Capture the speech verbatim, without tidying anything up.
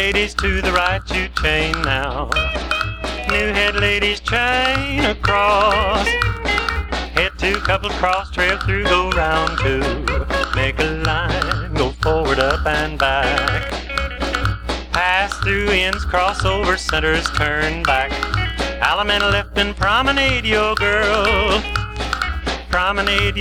ladies to the right, you chain now. New head ladies chain across. Head two, couple cross, trail through, go round two. Make a line, go forward, up and back. Pass through ends, cross over centers, turn back. Alameda left and promenade your girl. Promenade